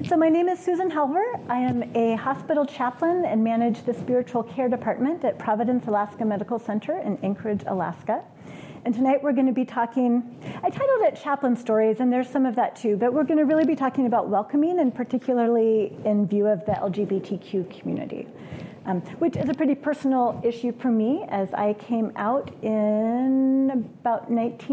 So my name is Susan Halver. I am a hospital chaplain and manage the spiritual care department at Providence Alaska Medical Center in Anchorage, Alaska. And tonight we're going to be talking, I titled it Chaplain Stories, and there's some of that too, but we're going to really be talking about welcoming, and particularly in view of the LGBTQ community, which is a pretty personal issue for me, as I came out in about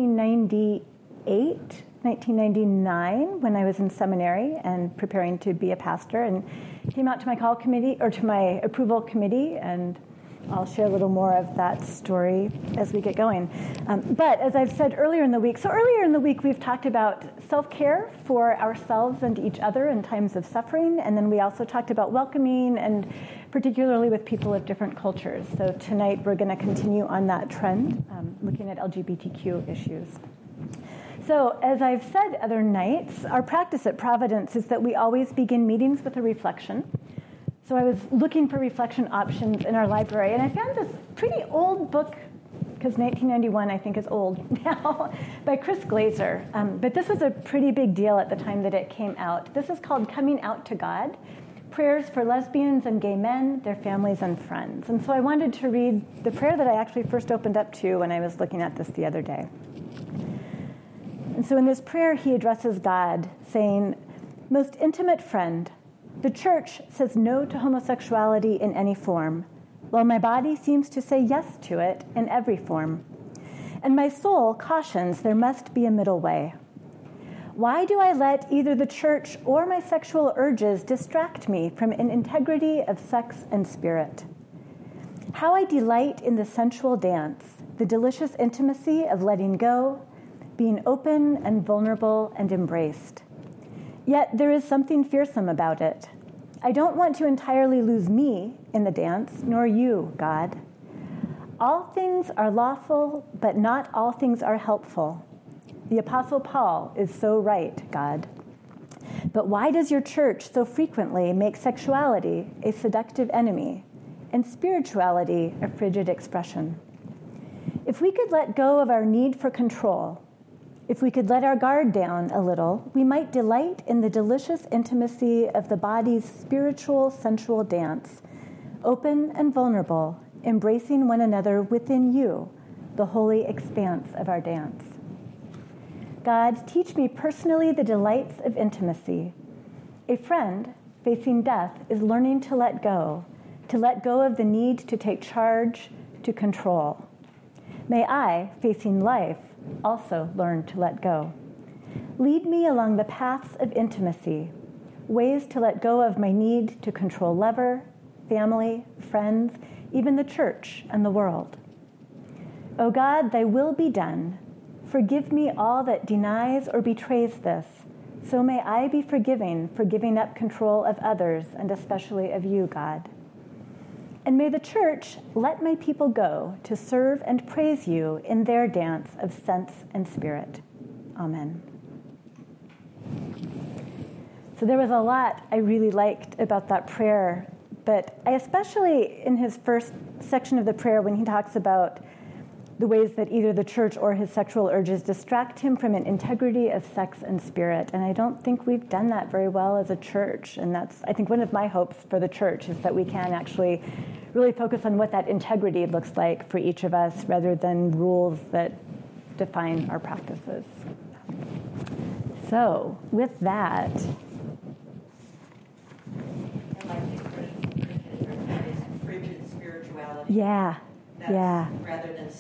1999 when I was in seminary and preparing to be a pastor, and came out to my call committee, or to my approval committee, and I'll share a little more of that story as we get going. But as I've said earlier in the week, we've talked about self-care for ourselves and each other in times of suffering, and then we also talked about welcoming, and particularly with people of different cultures. So tonight we're going to continue on that trend, looking at LGBTQ issues. So, as I've said other nights, our practice at Providence is that we always begin meetings with a reflection. So I was looking for reflection options in our library, and I found this pretty old book, because 1991 I think is old now, by Chris Glaser. But this was a pretty big deal at the time that it came out. This is called Coming Out to God, Prayers for Lesbians and Gay Men, Their Families and Friends. And so I wanted to read the prayer that I actually first opened up to when I was looking at this the other day. And so in this prayer, he addresses God, saying, "Most intimate friend, the church says no to homosexuality in any form, while my body seems to say yes to it in every form. And my soul cautions there must be a middle way. Why do I let either the church or my sexual urges distract me from an integrity of sex and spirit? How I delight in the sensual dance, the delicious intimacy of letting go, being open and vulnerable and embraced. Yet there is something fearsome about it. I don't want to entirely lose me in the dance, nor you, God. All things are lawful, but not all things are helpful. The Apostle Paul is so right, God. But why does your church so frequently make sexuality a seductive enemy and spirituality a frigid expression? If we could let go of our need for control, if we could let our guard down a little, we might delight in the delicious intimacy of the body's spiritual, sensual dance, open and vulnerable, embracing one another within you, the holy expanse of our dance. God, teach me personally the delights of intimacy. A friend facing death is learning to let go of the need to take charge, to control. May I, facing life, also learn to let go. Lead me along the paths of intimacy, ways to let go of my need to control lover, family, friends, even the church and the world. O God, thy will be done. Forgive me all that denies or betrays this, so may I be forgiving for giving up control of others, and especially of you, God. And may the church let my people go to serve and praise you in their dance of sense and spirit. Amen." So there was a lot I really liked about that prayer, but I especially in his first section of the prayer, when he talks about the ways that either the church or his sexual urges distract him from an integrity of sex and spirit. And I don't think we've done that very well as a church. And that's, I think, one of my hopes for the church is that we can actually really focus on what that integrity looks like for each of us rather than rules that define our practices. So, with that... frigid spirituality. Yeah. Rather than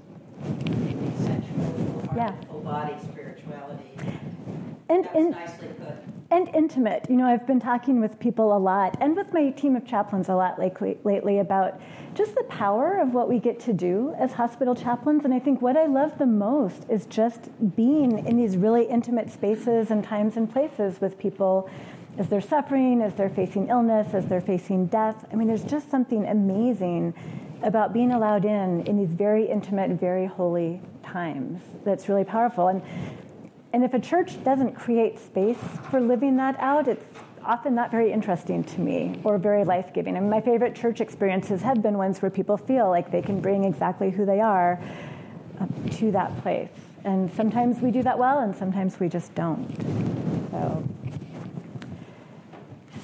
sensual, full body spirituality. That's nicely put. And intimate. You know, I've been talking with people a lot, and with my team of chaplains a lot lately about just the power of what we get to do as hospital chaplains. And I think what I love the most is just being in these really intimate spaces and times and places with people as they're suffering, as they're facing illness, as they're facing death. I mean, there's just something amazing about being allowed in these very intimate, very holy times that's really powerful. And if a church doesn't create space for living that out, it's often not very interesting to me or very life-giving. I mean, my favorite church experiences have been ones where people feel like they can bring exactly who they are to that place. And sometimes we do that well, and sometimes we just don't. So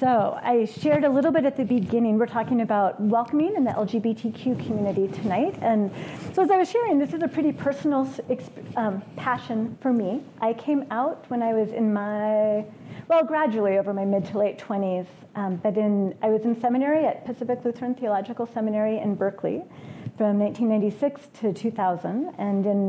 So I shared a little bit at the beginning. We're talking about welcoming in the LGBTQ community tonight. And so as I was sharing, this is a pretty personal passion for me. I came out when I was in gradually over my mid to late 20s. I was in seminary at Pacific Lutheran Theological Seminary in Berkeley from 1996 to 2000. And in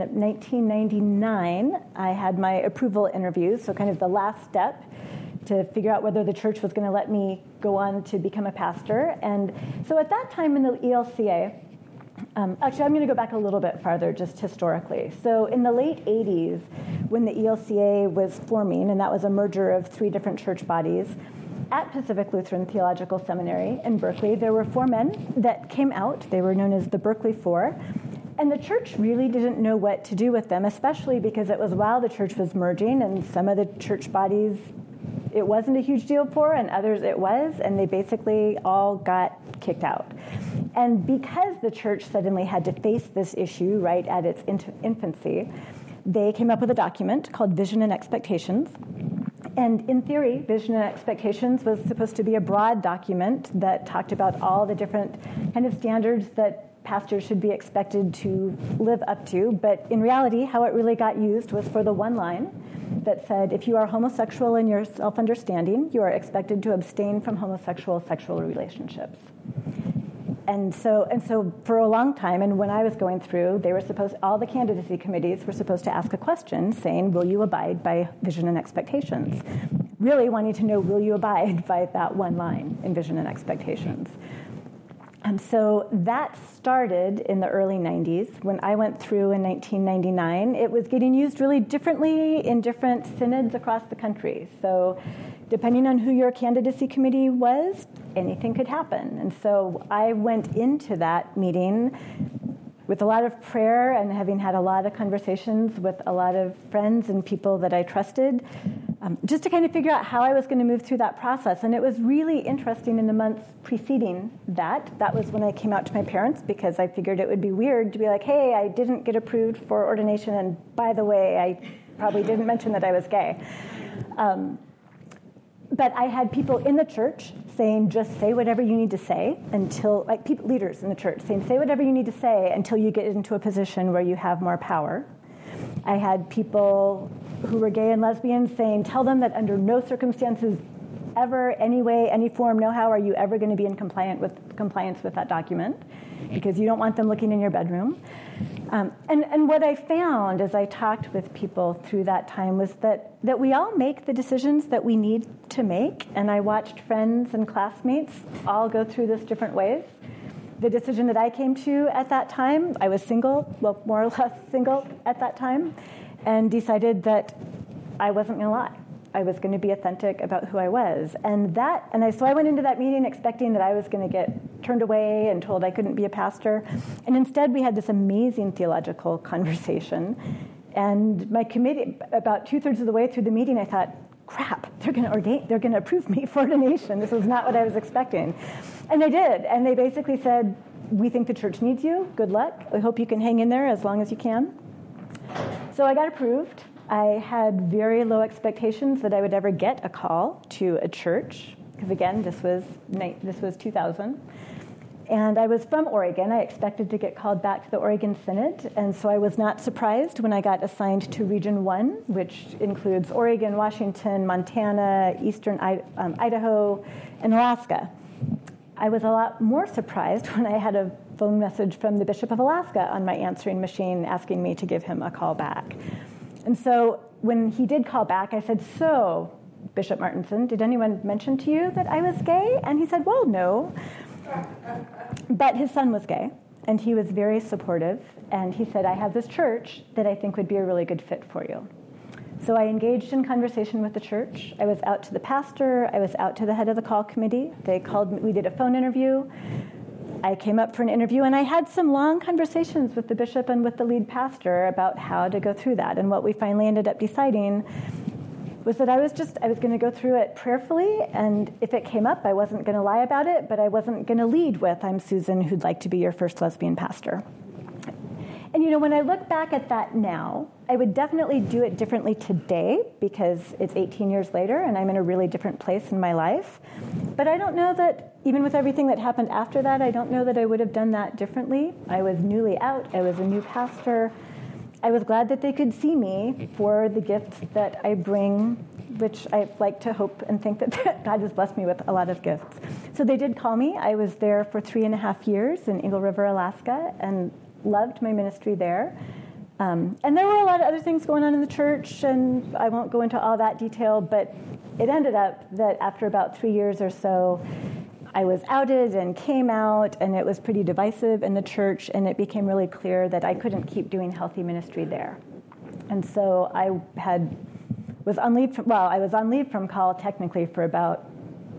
1999, I had my approval interviews, so kind of the last step to figure out whether the church was going to let me go on to become a pastor. And so at that time in the ELCA, actually I'm going to go back a little bit farther just historically. So in the late 80s, when the ELCA was forming, and that was a merger of 3 different church bodies, at Pacific Lutheran Theological Seminary in Berkeley, there were 4 men that came out. They were known as the Berkeley Four. And the church really didn't know what to do with them, especially because it was while the church was merging, and some of the church bodies it wasn't a huge deal for, and others it was, and they basically all got kicked out. And because the church suddenly had to face this issue right at its infancy, they came up with a document called Vision and Expectations. And in theory, Vision and Expectations was supposed to be a broad document that talked about all the different kind of standards that pastors should be expected to live up to. But in reality, how it really got used was for the one line that said, if you are homosexual in your self-understanding, you are expected to abstain from homosexual sexual relationships. And so for a long time, and when I was going through, all the candidacy committees were supposed to ask a question saying, will you abide by Vision and Expectations? Really wanting to know, will you abide by that one line in Vision and Expectations? And so that started in the early 90s. When I went through in 1999, it was getting used really differently in different synods across the country. So depending on who your candidacy committee was, anything could happen. And so I went into that meeting with a lot of prayer and having had a lot of conversations with a lot of friends and people that I trusted, just to kind of figure out how I was going to move through that process. And it was really interesting in the months preceding that. That was when I came out to my parents, because I figured it would be weird to be like, hey, I didn't get approved for ordination, and by the way, I probably didn't mention that I was gay. But I had people in the church saying, just say whatever you need to say until, leaders in the church saying, say whatever you need to say until you get into a position where you have more power. I had people who were gay and lesbian saying, tell them that under no circumstances ever, any way, any form, no how are you ever going to be in compliance with that document, because you don't want them looking in your bedroom. And what I found as I talked with people through that time was that we all make the decisions that we need to make, and I watched friends and classmates all go through this different ways. The decision that I came to at that time, I was single, well, more or less single at that time, and decided that I wasn't going to lie. I was going to be authentic about who I was. So I went into that meeting expecting that I was going to get turned away and told I couldn't be a pastor. And instead, we had this amazing theological conversation. And my committee, about 2/3 of the way through the meeting, I thought, crap, they're going to approve me for ordination. This was not what I was expecting. And they did. And they basically said, we think the church needs you. Good luck. We hope you can hang in there as long as you can. So I got approved. I had very low expectations that I would ever get a call to a church, because again, this was 2000. And I was from Oregon. I expected to get called back to the Oregon Synod, and so I was not surprised when I got assigned to Region 1, which includes Oregon, Washington, Montana, eastern Idaho, and Alaska. I was a lot more surprised when I had a phone message from the Bishop of Alaska on my answering machine asking me to give him a call back. And so when he did call back, I said, so, Bishop Martinson, did anyone mention to you that I was gay? And he said, well, no. But his son was gay, and he was very supportive. And he said, I have this church that I think would be a really good fit for you. So I engaged in conversation with the church. I was out to the pastor. I was out to the head of the call committee. They called me. We did a phone interview. I came up for an interview, and I had some long conversations with the bishop and with the lead pastor about how to go through that. And what we finally ended up deciding was that I was going to go through it prayerfully, and if it came up, I wasn't going to lie about it, but I wasn't going to lead with, I'm Susan, who'd like to be your first lesbian pastor. And when I look back at that now, I would definitely do it differently today because it's 18 years later and I'm in a really different place in my life. But I don't know that, even with everything that happened after that, I don't know that I would have done that differently. I was newly out. I was a new pastor. I was glad that they could see me for the gifts that I bring, which I like to hope and think that God has blessed me with a lot of gifts. So they did call me. I was there for 3.5 years in Eagle River, Alaska, and loved my ministry there. And there were a lot of other things going on in the church, and I won't go into all that detail, but it ended up that after about 3 years or so, I was outed and came out, and it was pretty divisive in the church, and it became really clear that I couldn't keep doing healthy ministry there. And so I was on leave from call technically for about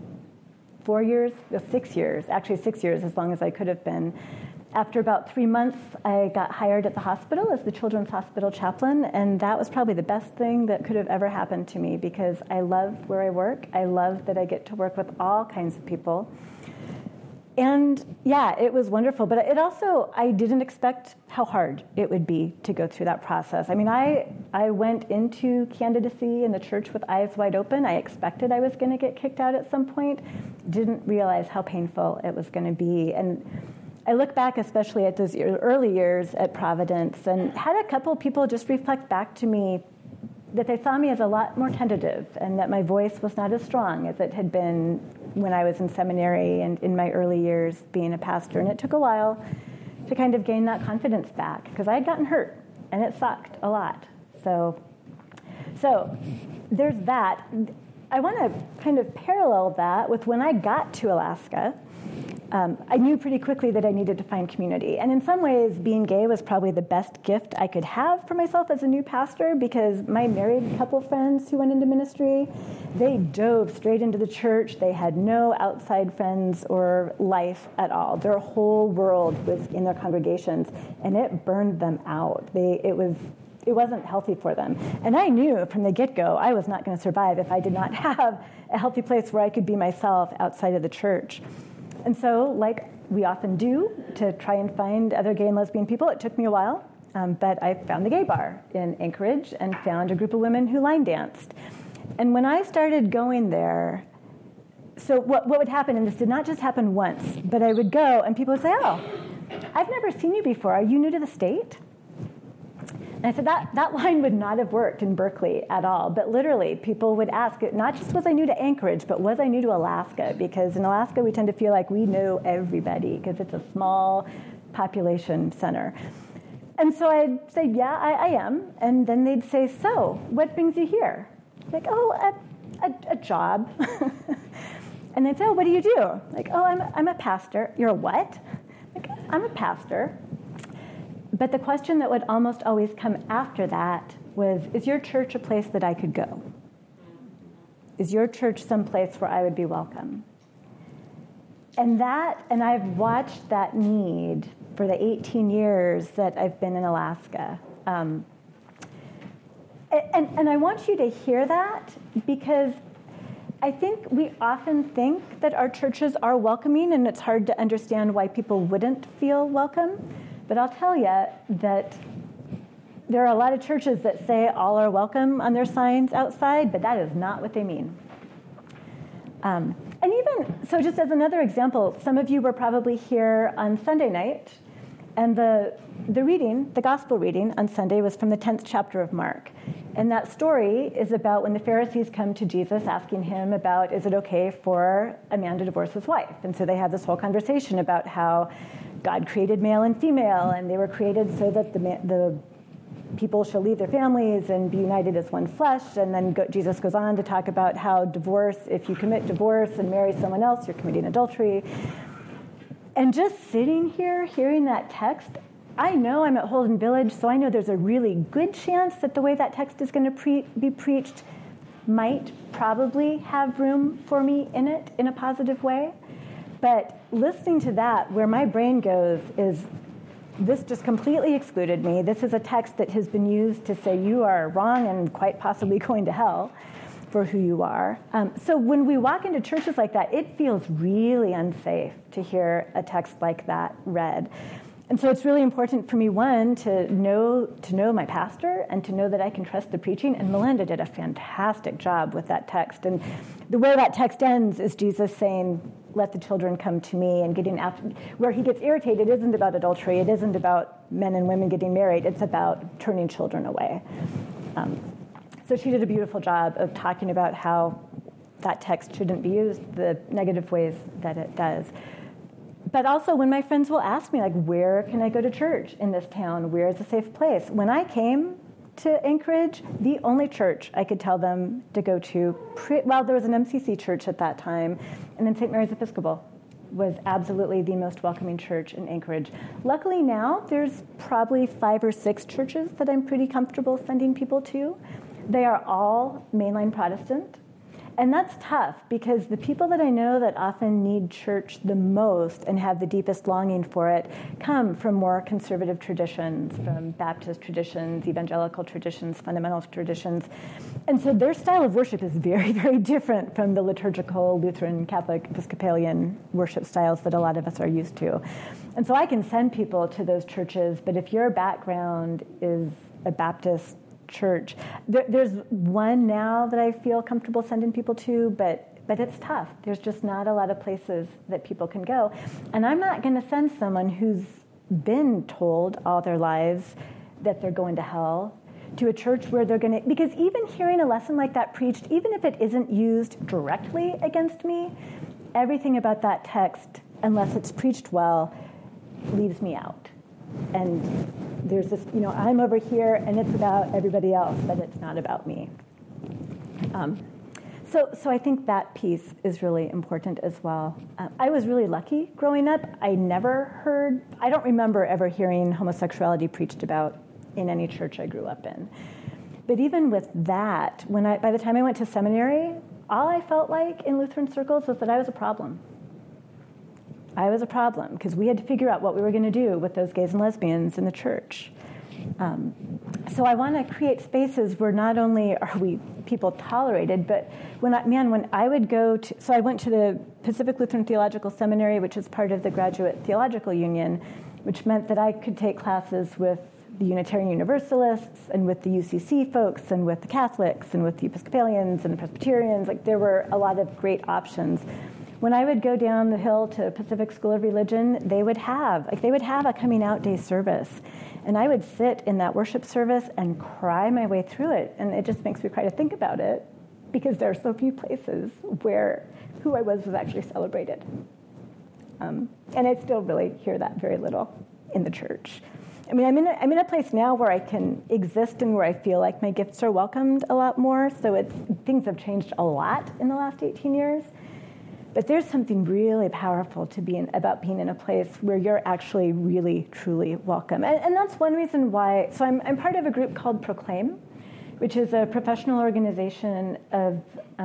4 years, 6 years, actually 6 years, as long as I could have been. After about 3 months, I got hired at the hospital as the Children's Hospital chaplain, and that was probably the best thing that could have ever happened to me because I love where I work. I love that I get to work with all kinds of people. And yeah, it was wonderful, but it also, I didn't expect how hard it would be to go through that process. I mean, I went into candidacy in the church with eyes wide open. I expected I was going to get kicked out at some point, didn't realize how painful it was going to be. And I look back, especially at those early years at Providence, and had a couple of people just reflect back to me that they saw me as a lot more tentative and that my voice was not as strong as it had been when I was in seminary and in my early years being a pastor. And it took a while to kind of gain that confidence back because I had gotten hurt and it sucked a lot. So there's that. I want to kind of parallel that with when I got to Alaska. I knew pretty quickly that I needed to find community. And in some ways, being gay was probably the best gift I could have for myself as a new pastor because my married couple friends who went into ministry, they dove straight into the church. They had no outside friends or life at all. Their whole world was in their congregations, and it burned them out. It wasn't healthy for them. And I knew from the get-go I was not going to survive if I did not have a healthy place where I could be myself outside of the church. And so, like we often do, to try and find other gay and lesbian people, it took me a while, but I found the gay bar in Anchorage and found a group of women who line danced. And when I started going there, so what would happen, and this did not just happen once, but I would go and people would say, "Oh, I've never seen you before. Are you new to the state?" And I said, that line would not have worked in Berkeley at all. But literally, people would ask, not just was I new to Anchorage, but was I new to Alaska? Because in Alaska, we tend to feel like we know everybody because it's a small population center. And so I'd say, yeah, I am. And then they'd say, so, what brings you here? Like, oh, a job. And they'd say, oh, what do you do? Like, oh, I'm a pastor. You're a what? Like, I'm a pastor. But the question that would almost always come after that was, is your church a place that I could go? Is your church some place where I would be welcome? And I've watched that need for the 18 years that I've been in Alaska. And I want you to hear that because I think we often think that our churches are welcoming, and it's hard to understand why people wouldn't feel welcome. But I'll tell you that there are a lot of churches that say all are welcome on their signs outside, but that is not what they mean. And even, so just as another example, some of you were probably here on Sunday night, and the gospel reading on Sunday was from the 10th chapter of Mark. And that story is about when the Pharisees come to Jesus asking him about, is it okay for a man to divorce his wife? And so they have this whole conversation about how God created male and female, and they were created so that the people shall leave their families and be united as one flesh. And then Jesus goes on to talk about how divorce, if you commit divorce and marry someone else, you're committing adultery. And just sitting here, hearing that text, I know I'm at Holden Village, so I know there's a really good chance that the way that text is going to be preached might probably have room for me in it in a positive way. But listening to that, where my brain goes is, this just completely excluded me. This is a text that has been used to say you are wrong and quite possibly going to hell for who you are. So when we walk into churches like that, it feels really unsafe to hear a text like that read. And so it's really important for me, one, to know my pastor and to know that I can trust the preaching. And Melinda did a fantastic job with that text. And the way that text ends is Jesus saying, let the children come to me, and getting after, where he gets irritated isn't about adultery. It isn't about men and women getting married. It's about turning children away. So she did a beautiful job of talking about how that text shouldn't be used, the negative ways that it does. But also when my friends will ask me, like, where can I go to church in this town? Where is a safe place? When I came to Anchorage, the only church I could tell them to go to, well, there was an MCC church at that time, and then St. Mary's Episcopal was absolutely the most welcoming church in Anchorage. Luckily now, there's probably 5 or 6 churches that I'm pretty comfortable sending people to. They are all mainline Protestant. And that's tough, because the people that I know that often need church the most and have the deepest longing for it come from more conservative traditions, from Baptist traditions, evangelical traditions, fundamentalist traditions. And so their style of worship is very, very different from the liturgical Lutheran, Catholic, Episcopalian worship styles that a lot of us are used to. And so I can send people to those churches, but if your background is a Baptist church, there's one now that I feel comfortable sending people to, but it's tough. There's just not a lot of places that people can go. And I'm not going to send someone who's been told all their lives that they're going to hell to a church where they're going to, because even hearing a lesson like that preached, even if it isn't used directly against me, everything about that text, unless it's preached well, leaves me out. And there's this, I'm over here and it's about everybody else, but it's not about me. So I think that piece is really important as well. I was really lucky growing up. I don't remember ever hearing homosexuality preached about in any church I grew up in. But even with that, by the time I went to seminary, all I felt like in Lutheran circles was that I was a problem. I was a problem, because we had to figure out what we were going to do with those gays and lesbians in the church. So I want to create spaces where not only are we people tolerated, but when I would go to, so I went to the Pacific Lutheran Theological Seminary, which is part of the Graduate Theological Union, which meant that I could take classes with the Unitarian Universalists and with the UCC folks and with the Catholics and with the Episcopalians and the Presbyterians. Like, there were a lot of great options. When I would go down the hill to Pacific School of Religion, they would have a coming out day service. And I would sit in that worship service and cry my way through it. And it just makes me cry to think about it, because there are so few places where who I was actually celebrated. And I still really hear that very little in the church. I mean, I'm in a place now where I can exist and where I feel like my gifts are welcomed a lot more. So things have changed a lot in the last 18 years. But there's something really powerful about being in a place where you're actually really, truly welcome. And that's one reason why. So I'm part of a group called Proclaim, which is a professional organization of,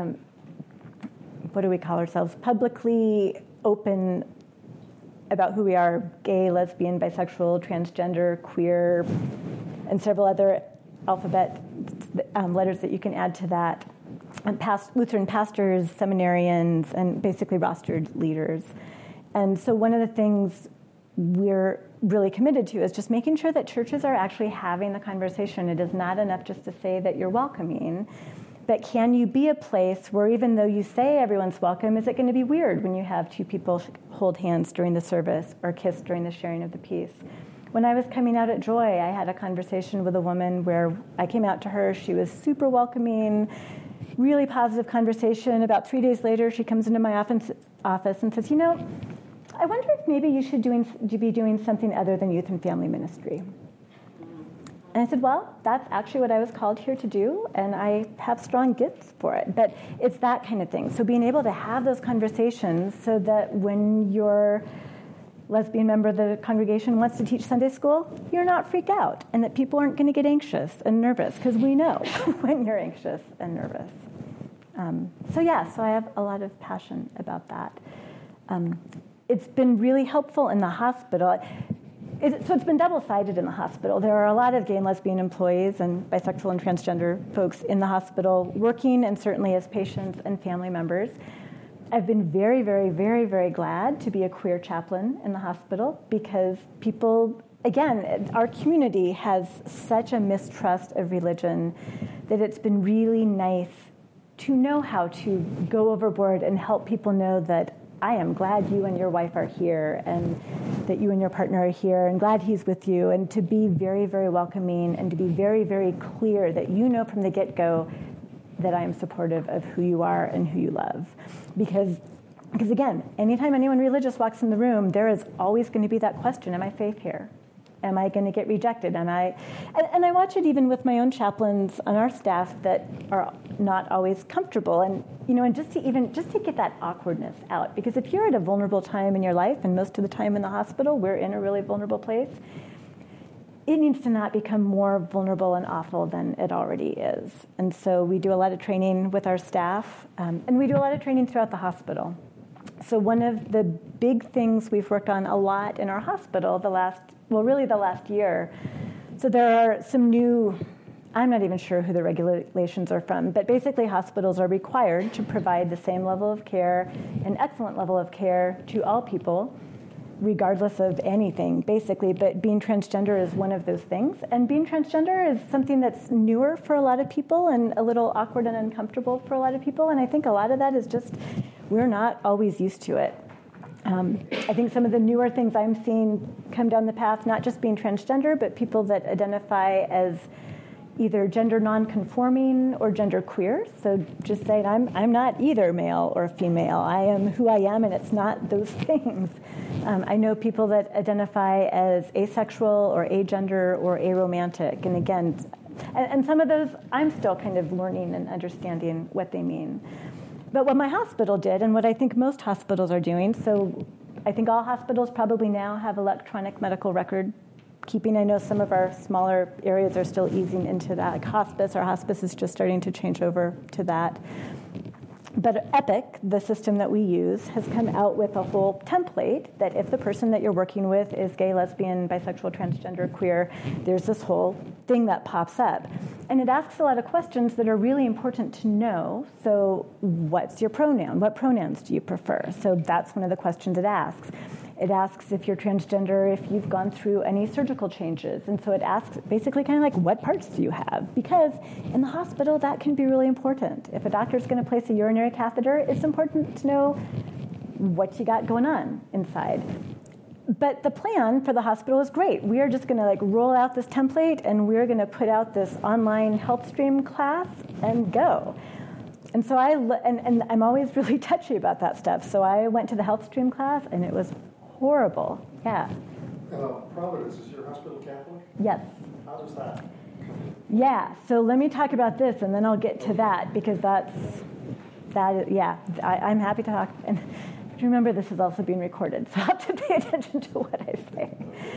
what do we call ourselves? Publicly open about who we are: gay, lesbian, bisexual, transgender, queer, and several other alphabet letters that you can add to that. Lutheran pastors, seminarians, and basically rostered leaders. And so one of the things we're really committed to is just making sure that churches are actually having the conversation. It is not enough just to say that you're welcoming, but can you be a place where, even though you say everyone's welcome, is it going to be weird when you have 2 people hold hands during the service or kiss during the sharing of the peace? When I was coming out at Joy, I had a conversation with a woman where I came out to her. She was super welcoming, really positive conversation. About 3 days later, she comes into my office and says, I wonder if maybe you should be doing something other than youth and family ministry. And I said, well, that's actually what I was called here to do, and I have strong gifts for it. But it's that kind of thing. So being able to have those conversations so that when your lesbian member of the congregation wants to teach Sunday school, you're not freaked out, and that people aren't going to get anxious and nervous, because we know when you're anxious and nervous. So I have a lot of passion about that. It's been really helpful in the hospital. So it's been double-sided in the hospital. There are a lot of gay and lesbian employees and bisexual and transgender folks in the hospital working, and certainly as patients and family members. I've been very, very, very, very glad to be a queer chaplain in the hospital because people, again, our community has such a mistrust of religion that it's been really nice to know how to go overboard and help people know that I am glad you and your wife are here and that you and your partner are here and glad he's with you, and to be very, very welcoming and to be very, very clear that you know from the get-go that I am supportive of who you are and who you love. Because again, anytime anyone religious walks in the room, there is always going to be that question, am I safe here? Am I going to get rejected? And I watch it even with my own chaplains on our staff that are not always comfortable. And, and just to get that awkwardness out. Because if you're at a vulnerable time in your life, and most of the time in the hospital, we're in a really vulnerable place, it needs to not become more vulnerable and awful than it already is. And so we do a lot of training with our staff, and we do a lot of training throughout the hospital. So one of the big things we've worked on a lot in our hospital the last year. So there are some new, I'm not even sure who the regulations are from, but basically hospitals are required to provide the same level of care, an excellent level of care to all people, regardless of anything, basically. But being transgender is one of those things. And being transgender is something that's newer for a lot of people and a little awkward and uncomfortable for a lot of people. And I think a lot of that is just we're not always used to it. I think some of the newer things I'm seeing come down the path, not just being transgender, but people that identify as either gender non-conforming or gender queer. So just saying, I'm not either male or female. I am who I am, and it's not those things. I know people that identify as asexual or agender or aromantic. And again, and some of those I'm still kind of learning and understanding what they mean. But what my hospital did, and what I think most hospitals are doing, so I think all hospitals probably now have electronic medical record keeping. I know some of our smaller areas are still easing into that, like hospice. Our hospice is just starting to change over to that. But Epic, the system that we use, has come out with a whole template that if the person that you're working with is gay, lesbian, bisexual, transgender, queer, there's this whole thing that pops up. And it asks a lot of questions that are really important to know. So what's your pronoun? What pronouns do you prefer? So that's one of the questions it asks. It asks if you're transgender, if you've gone through any surgical changes. And so it asks basically kind of like, what parts do you have? Because in the hospital, that can be really important. If a doctor's going to place a urinary catheter, it's important to know what you got going on inside. But the plan for the hospital is great. We are just going to roll out this template, and we're going to put out this online HealthStream class and go. And so and I'm always really touchy about that stuff. So I went to the HealthStream class, and it was horrible. Yeah. Providence, is your hospital Catholic? Yes. How does that? Yeah. So let me talk about this, and then I'll get to that, because I'm happy to talk. And remember, this is also being recorded, so I have to pay attention to what I say.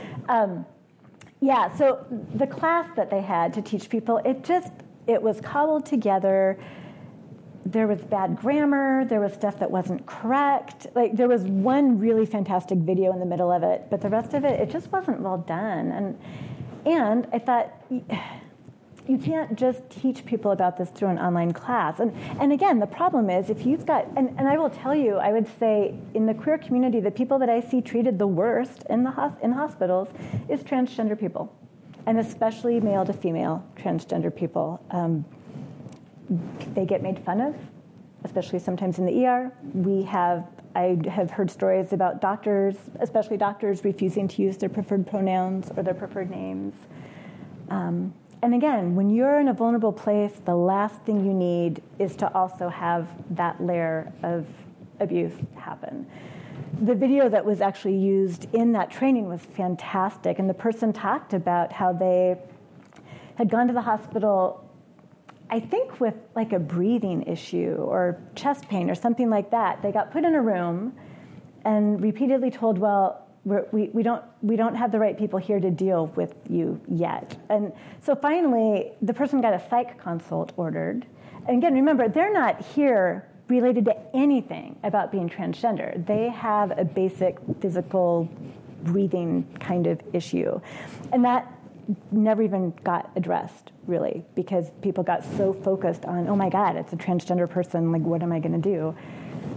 So the class that they had to teach people, it was cobbled together. There was bad grammar. There was stuff that wasn't correct. There was one really fantastic video in the middle of it, but the rest of it just wasn't well done. And I thought, you can't just teach people about this through an online class. And again, the problem is if you've got, and I will tell you, I would say in the queer community, the people that I see treated the worst in hospitals is transgender people, and especially male to female transgender people. They get made fun of, especially sometimes in the ER. I have heard stories about doctors, especially doctors, refusing to use their preferred pronouns or their preferred names. And again, when you're in a vulnerable place, the last thing you need is to also have that layer of abuse happen. The video that was actually used in that training was fantastic, and the person talked about how they had gone to the hospital, I think with a breathing issue or chest pain or something like that. They got put in a room and repeatedly told, well, we don't have the right people here to deal with you yet. And so finally, the person got a psych consult ordered. And again, remember, they're not here related to anything about being transgender. They have a basic physical breathing kind of issue. And that never even got addressed, really, because people got so focused on, oh my God, it's a transgender person, what am I going to do?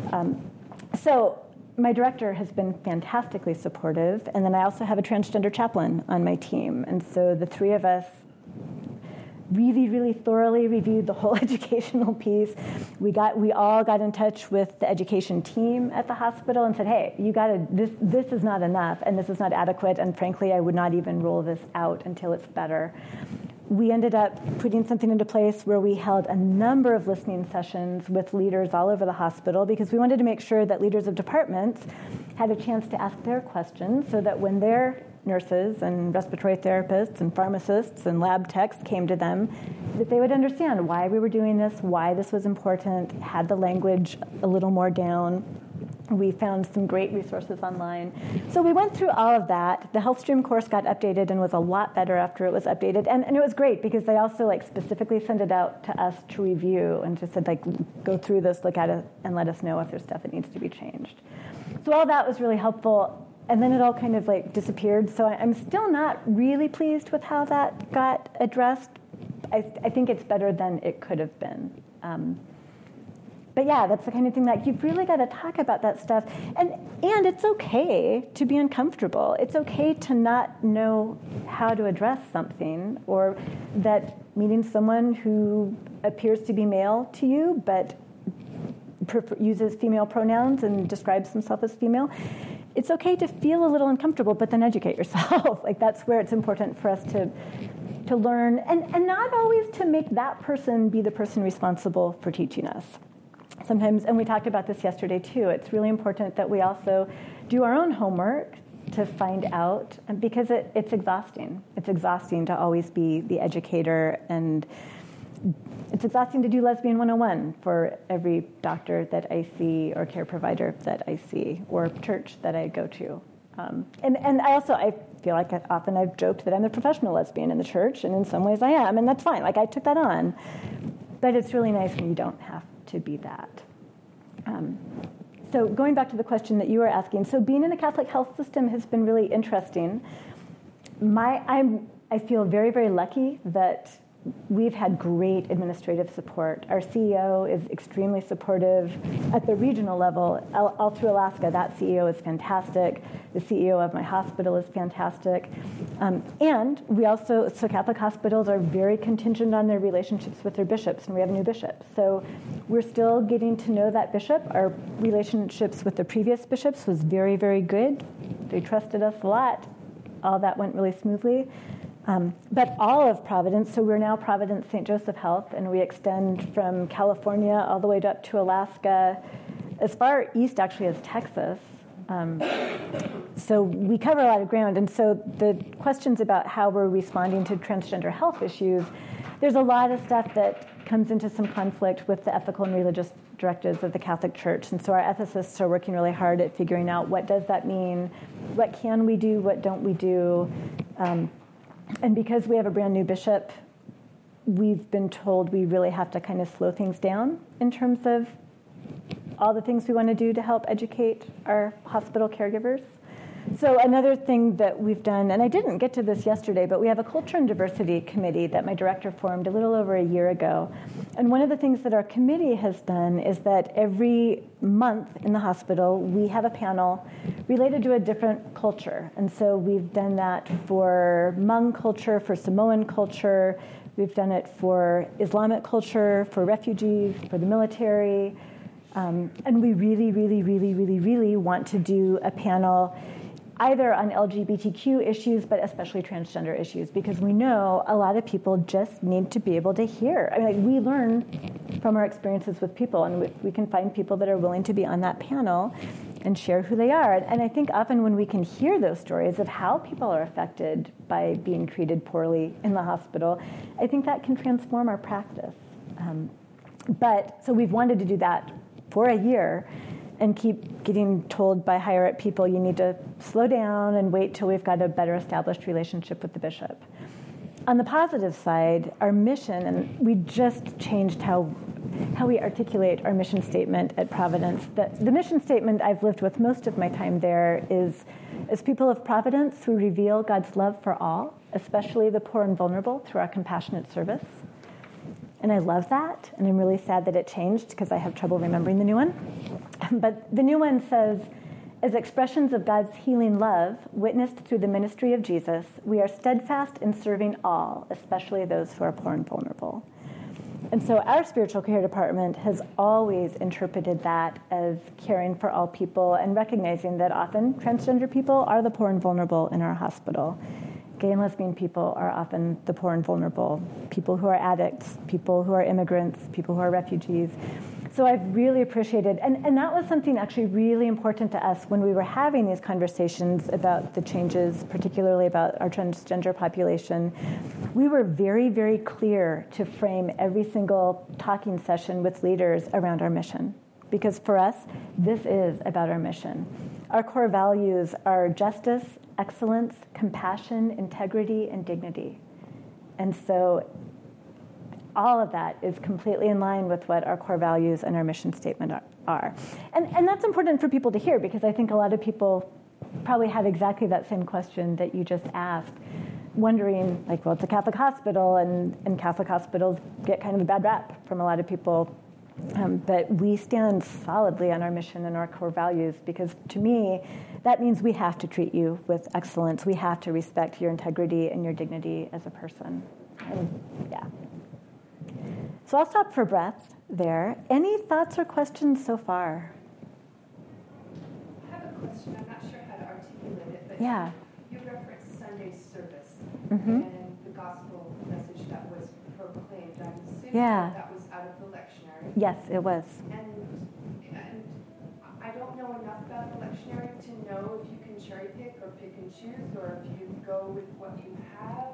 So my director has been fantastically supportive, and then I also have a transgender chaplain on my team. And so the three of us really, really thoroughly reviewed the whole educational piece. We all got in touch with the education team at the hospital and said, hey, this is not enough, and this is not adequate, and frankly, I would not even roll this out until it's better. We ended up putting something into place where we held a number of listening sessions with leaders all over the hospital because we wanted to make sure that leaders of departments had a chance to ask their questions so that when their nurses and respiratory therapists and pharmacists and lab techs came to them, that they would understand why we were doing this, why this was important, had the language a little more down. We found some great resources online. So we went through all of that. The HealthStream course got updated and was a lot better after it was updated. And it was great because they also specifically sent it out to us to review and just said, go through this, look at it, and let us know if there's stuff that needs to be changed. So all that was really helpful. And then it all kind of disappeared. So I'm still not really pleased with how that got addressed. I think it's better than it could have been. But yeah, that's the kind of thing that you've really got to talk about that stuff. And it's okay to be uncomfortable. It's okay to not know how to address something, or that meeting someone who appears to be male to you but uses female pronouns and describes himself as female. It's okay to feel a little uncomfortable, but then educate yourself. That's where it's important for us to learn, and not always to make that person be the person responsible for teaching us. Sometimes, and we talked about this yesterday too, it's really important that we also do our own homework to find out, because it's exhausting. It's exhausting to always be the educator, and it's exhausting to do Lesbian 101 for every doctor that I see or care provider that I see or church that I go to. And I feel like often I've joked that I'm the professional lesbian in the church, and in some ways I am, and that's fine. I took that on. But it's really nice when you don't have to be that. So going back to the question that you were asking, so being in the Catholic health system has been really interesting. I feel very, very lucky that we've had great administrative support. Our CEO is extremely supportive at the regional level. All through Alaska, that CEO is fantastic. The CEO of my hospital is fantastic. And we also, so Catholic hospitals are very contingent on their relationships with their bishops, and we have a new bishop. So we're still getting to know that bishop. Our relationships with the previous bishops was very, very good. They trusted us a lot. All that went really smoothly. But all of Providence, so we're now Providence St. Joseph Health, and we extend from California all the way up to Alaska, as far east actually as Texas. So we cover a lot of ground. And so the questions about how we're responding to transgender health issues, there's a lot of stuff that comes into some conflict with the ethical and religious directives of the Catholic Church. And so our ethicists are working really hard at figuring out what does that mean, what can we do, what don't we do. And because we have a brand new bishop, we've been told we really have to kind of slow things down in terms of all the things we want to do to help educate our hospital caregivers. So another thing that we've done, and I didn't get to this yesterday, but we have a culture and diversity committee that my director formed a little over a year ago. And one of the things that our committee has done is that every month in the hospital, we have a panel related to a different culture. And so we've done that for Hmong culture, for Samoan culture. We've done it for Islamic culture, for refugees, for the military. And we really, really, really, really, really want to do a panel either on LGBTQ issues, but especially transgender issues, because we know a lot of people just need to be able to hear. I mean, we learn from our experiences with people, and we can find people that are willing to be on that panel and share who they are. And I think often when we can hear those stories of how people are affected by being treated poorly in the hospital, I think that can transform our practice. So we've wanted to do that for a year, and keep getting told by higher-up people, you need to slow down and wait till we've got a better established relationship with the bishop. On the positive side, our mission, and we just changed how we articulate our mission statement at Providence. The mission statement I've lived with most of my time there is, as people of Providence, we reveal God's love for all, especially the poor and vulnerable, through our compassionate service. And I love that, and I'm really sad that it changed because I have trouble remembering the new one. But the new one says, as expressions of God's healing love, witnessed through the ministry of Jesus, we are steadfast in serving all, especially those who are poor and vulnerable. And so our spiritual care department has always interpreted that as caring for all people and recognizing that often transgender people are the poor and vulnerable in our hospital. Gay and lesbian people are often the poor and vulnerable, people who are addicts, people who are immigrants, people who are refugees. So I've really appreciated, and that was something actually really important to us when we were having these conversations about the changes, particularly about our transgender population. We were very, very clear to frame every single talking session with leaders around our mission. Because for us, this is about our mission. Our core values are justice, excellence, compassion, integrity, and dignity. And so all of that is completely in line with what our core values and our mission statement are. And that's important for people to hear, because I think a lot of people probably have exactly that same question that you just asked, wondering, like, well, it's a Catholic hospital, and Catholic hospitals get kind of a bad rap from a lot of people. But we stand solidly on our mission and our core values, because to me, that means we have to treat you with excellence. We have to respect your integrity and your dignity as a person. And yeah. So I'll stop for breath there. Any thoughts or questions so far? I have a question. I'm not sure how to articulate it, but yeah. You referenced Sunday service Mm-hmm. and the gospel message that was proclaimed. I'm assuming that was out of the lectionary. Yes, it was. And I don't know enough about the lectionary to know if you can cherry pick or pick and choose, or if you go with what you have,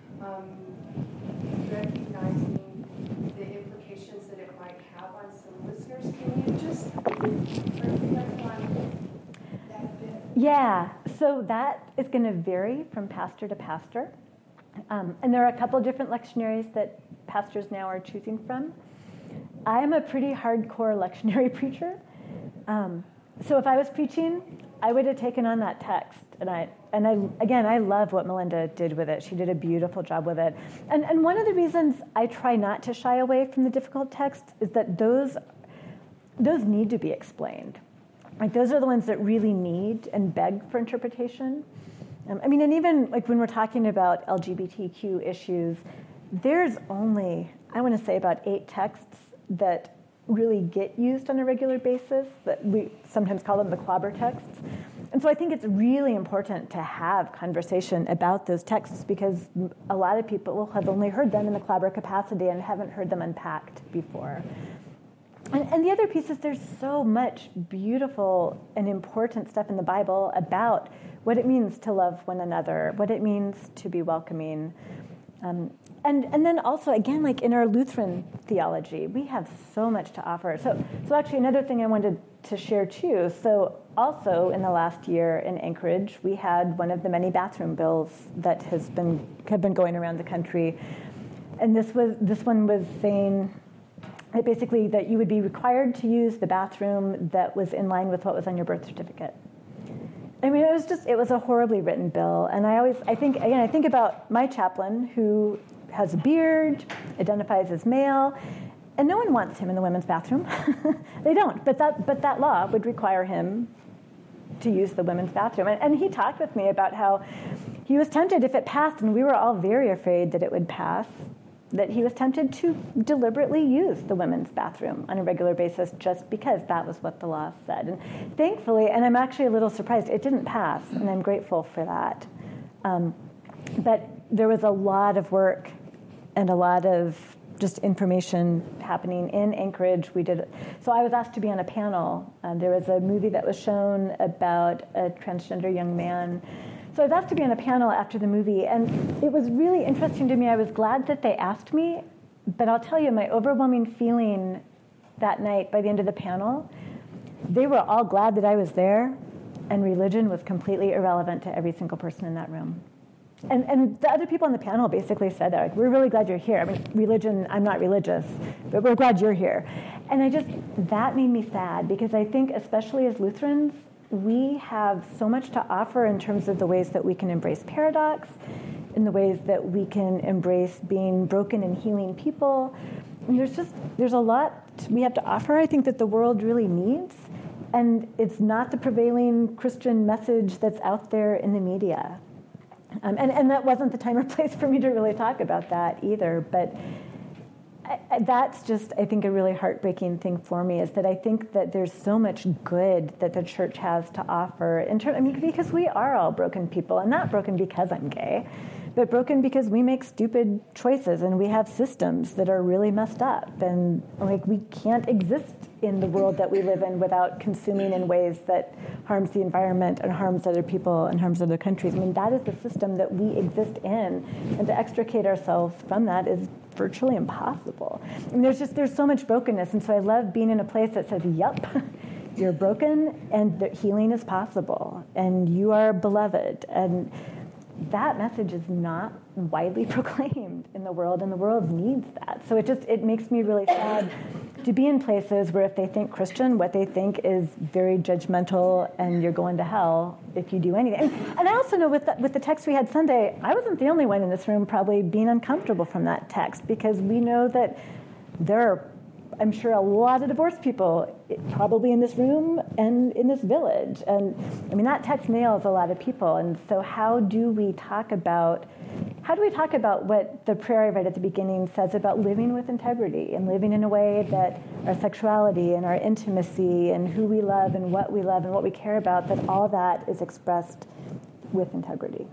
recognizing the implications that it might have on some listeners. Can you just reflect on that bit? Yeah, so that is going to vary from pastor to pastor. And there are a couple of different lectionaries that pastors now are choosing from. I'm a pretty hardcore lectionary preacher. So if I was preaching, I would have taken on that text. And I love what Melinda did with it. She did a beautiful job with it. And one of the reasons I try not to shy away from the difficult texts is that those need to be explained. Like, those are the ones that really need and beg for interpretation. And even like when we're talking about LGBTQ issues, there's only, I want to say, about 8 texts that really get used on a regular basis, that we sometimes call them the clobber texts. And so I think it's really important to have conversation about those texts, because a lot of people have only heard them in the clobber capacity and haven't heard them unpacked before. And the other piece is there's so much beautiful and important stuff in the Bible about what it means to love one another, what it means to be welcoming. And then also, again, like in our Lutheran theology, we have so much to offer. So actually, another thing I wanted to share too. So also in the last year in Anchorage, we had one of the many bathroom bills that have been going around the country, and this one was saying that basically that you would be required to use the bathroom that was in line with what was on your birth certificate. I mean, it was a horribly written bill. And I think about my chaplain, who has a beard, identifies as male, and no one wants him in the women's bathroom. They don't, but that law would require him to use the women's bathroom. And he talked with me about how he was tempted, if it passed, and we were all very afraid that it would pass, that he was tempted to deliberately use the women's bathroom on a regular basis just because that was what the law said. And thankfully, and I'm actually a little surprised, it didn't pass, and I'm grateful for that. But there was a lot of work and a lot of just information happening in Anchorage. So I was asked to be on a panel. There was a movie that was shown about a transgender young man. So I was asked to be on a panel after the movie, and it was really interesting to me. I was glad that they asked me, but I'll tell you, my overwhelming feeling that night by the end of the panel, they were all glad that I was there, and religion was completely irrelevant to every single person in that room. And the other people on the panel basically said that, like, we're really glad you're here. I mean, religion, I'm not religious, but we're glad you're here. And that made me sad, because I think, especially as Lutherans, we have so much to offer in terms of the ways that we can embrace paradox, in the ways that we can embrace being broken and healing people, And there's a lot we have to offer, I think, that the world really needs. And it's not the prevailing Christian message that's out there in the media. And that wasn't the time or place for me to really talk about that either. But that's just, I think, a really heartbreaking thing for me, is that I think that there's so much good that the church has to offer. Because we are all broken people, and not broken because I'm gay, but broken because we make stupid choices and we have systems that are really messed up. And we can't exist in the world that we live in without consuming in ways that harms the environment and harms other people and harms other countries. That is the system that we exist in, and to extricate ourselves from that is virtually impossible. There's so much brokenness, and so I love being in a place that says, "Yup, you're broken, and that healing is possible, and you are beloved." And that message is not widely proclaimed in the world, and the world needs that. So it makes me really sad to be in places where if they think Christian, what they think is very judgmental, and you're going to hell if you do anything. And I also know with the text we had Sunday, I wasn't the only one in this room probably being uncomfortable from that text, because we know that there are, I'm sure, a lot of divorced people probably in this room and in this village. And that text nails a lot of people. And so how do we talk about what the prayer I read at the beginning says about living with integrity and living in a way that our sexuality and our intimacy and who we love and what we care about, that all that is expressed with integrity.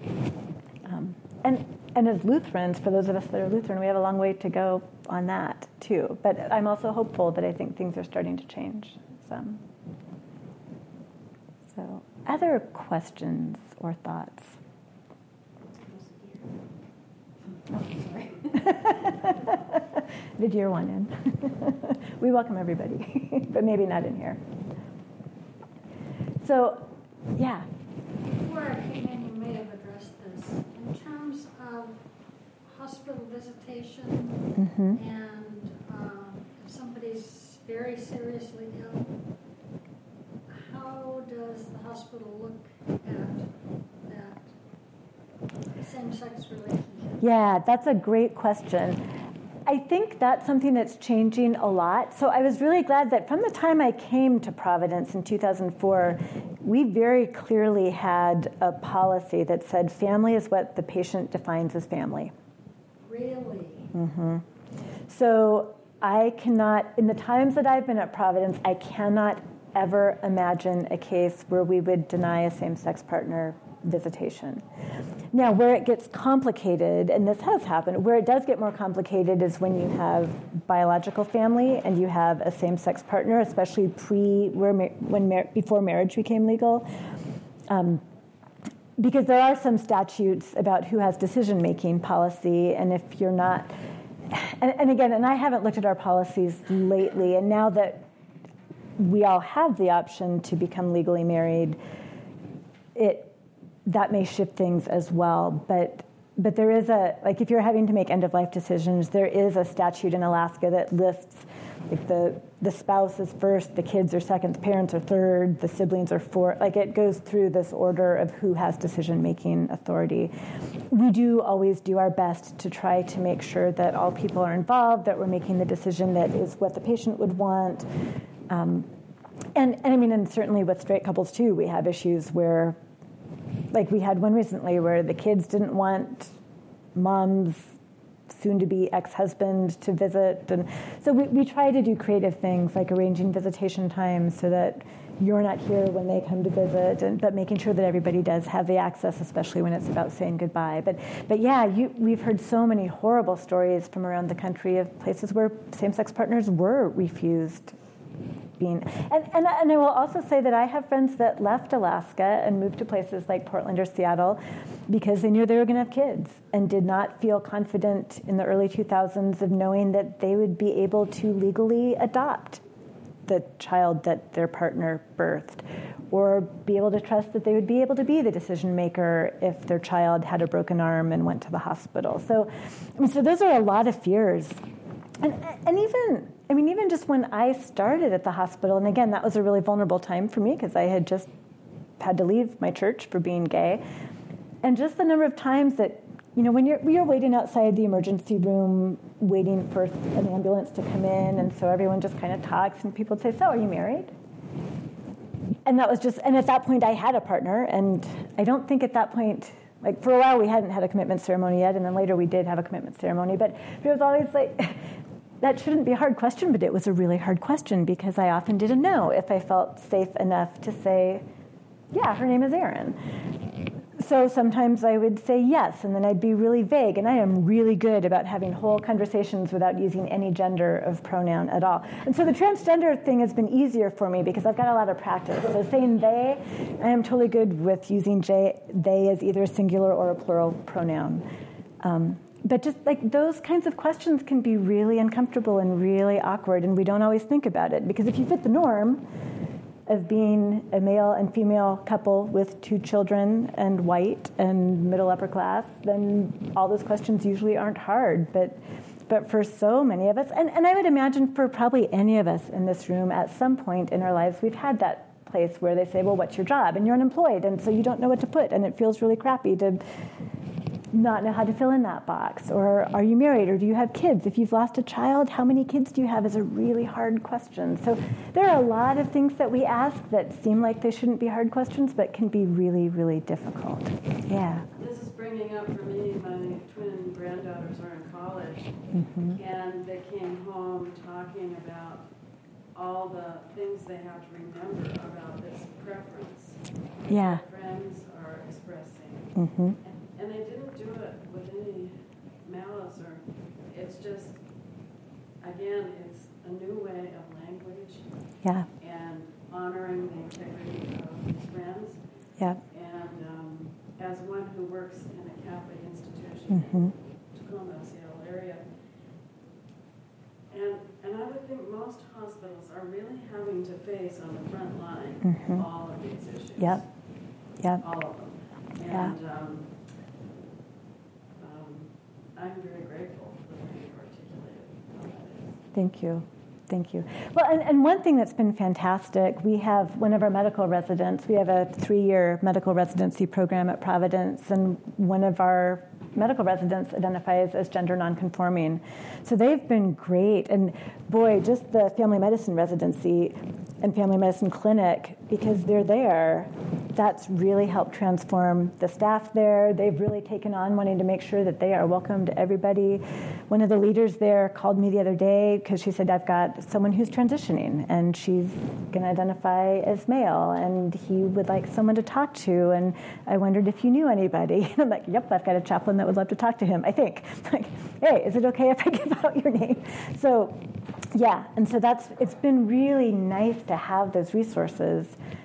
And as Lutherans, for those of us that are Lutheran, we have a long way to go on that too. But I'm also hopeful that I think things are starting to change. So other questions or thoughts? Oh, sorry. The dear one in. We welcome everybody, but maybe not in here. So, yeah. Before I came in, you may have addressed this. In terms of hospital visitation, and if somebody's very seriously ill, how does the hospital look at that same-sex relationship? Yeah, that's a great question. I think that's something that's changing a lot. So I was really glad that from the time I came to Providence in 2004, we very clearly had a policy that said family is what the patient defines as family. Really? Mm-hmm. So I cannot, in the times that I've been at Providence, I cannot ever imagine a case where we would deny a same-sex partner visitation. Now, where it gets complicated, and this has happened, where it does get more complicated is when you have biological family and you have a same-sex partner, especially before marriage became legal. Because there are some statutes about who has decision-making policy, and if you're not, and again, and I haven't looked at our policies lately, and now that we all have the option to become legally married, that may shift things as well. But there is if you're having to make end-of-life decisions, there is a statute in Alaska that lists the spouse is first, the kids are second, the parents are third, the siblings are fourth. It goes through this order of who has decision-making authority. We do always do our best to try to make sure that all people are involved, that we're making the decision that is what the patient would want. And certainly with straight couples too, we have issues where, we had one recently where the kids didn't want mom's soon-to-be ex-husband to visit. And so we try to do creative things like arranging visitation times so that you're not here when they come to visit, but making sure that everybody does have the access, especially when it's about saying goodbye. But yeah, we've heard so many horrible stories from around the country of places where same-sex partners were refused being. And I will also say that I have friends that left Alaska and moved to places like Portland or Seattle because they knew they were going to have kids and did not feel confident in the early 2000s of knowing that they would be able to legally adopt the child that their partner birthed, or be able to trust that they would be able to be the decision maker if their child had a broken arm and went to the hospital. So those are a lot of fears. And even just when I started at the hospital, and again, that was a really vulnerable time for me because I had just had to leave my church for being gay. And just the number of times that when you're waiting outside the emergency room, waiting for an ambulance to come in, and so everyone just kind of talks, and people would say, "So, are you married?" And that was and at that point I had a partner, and I don't think at that point, like for a while we hadn't had a commitment ceremony yet, and then later we did have a commitment ceremony, but it was always like, that shouldn't be a hard question, but it was a really hard question because I often didn't know if I felt safe enough to say, yeah, her name is Erin. So sometimes I would say yes, and then I'd be really vague, and I am really good about having whole conversations without using any gender of pronoun at all. And so the transgender thing has been easier for me because I've got a lot of practice. So saying they, I am totally good with using they as either a singular or a plural pronoun. But just like those kinds of questions can be really uncomfortable and really awkward, and we don't always think about it. Because if you fit the norm of being a male and female couple with 2 children and white and middle upper class, then all those questions usually aren't hard. But for so many of us, and I would imagine for probably any of us in this room at some point in our lives, we've had that place where they say, well, what's your job? And you're unemployed, and so you don't know what to put, and it feels really crappy to not know how to fill in that box. Or are you married, or do you have kids? If you've lost a child, how many kids do you have is a really hard question. So there are a lot of things that we ask that seem like they shouldn't be hard questions, but can be really, really difficult. Yeah. This is bringing up for me, my twin granddaughters are in college, and they came home talking about all the things they have to remember about this preference. Yeah. Friends are expressing. And they didn't do it with any malice, or it's just, again, it's a new way of language. Yeah. And honoring the integrity of these friends. Yeah. And as one who works in a Catholic institution in Tacoma, Seattle area, and I would think most hospitals are really having to face on the front line all of these issues. Yep. Yep. All of them. And I'm very grateful for the way you articulated how that is. Thank you. Thank you. Well, and one thing that's been fantastic, we have one of our medical residents, we have a 3-year medical residency program at Providence, and one of our medical residents identifies as gender nonconforming. So they've been great. And boy, just the family medicine residency and family medicine clinic, because they're there, that's really helped transform the staff there. They've really taken on wanting to make sure that they are welcome to everybody. One of the leaders there called me the other day because she said, I've got someone who's transitioning and she's going to identify as male and he would like someone to talk to, and I wondered if you knew anybody. And I'm like, yep, I've got a chaplain that would love to talk to him, I think. Like, hey, is it okay if I give out your name? So yeah, and so it's been really nice to have those resources.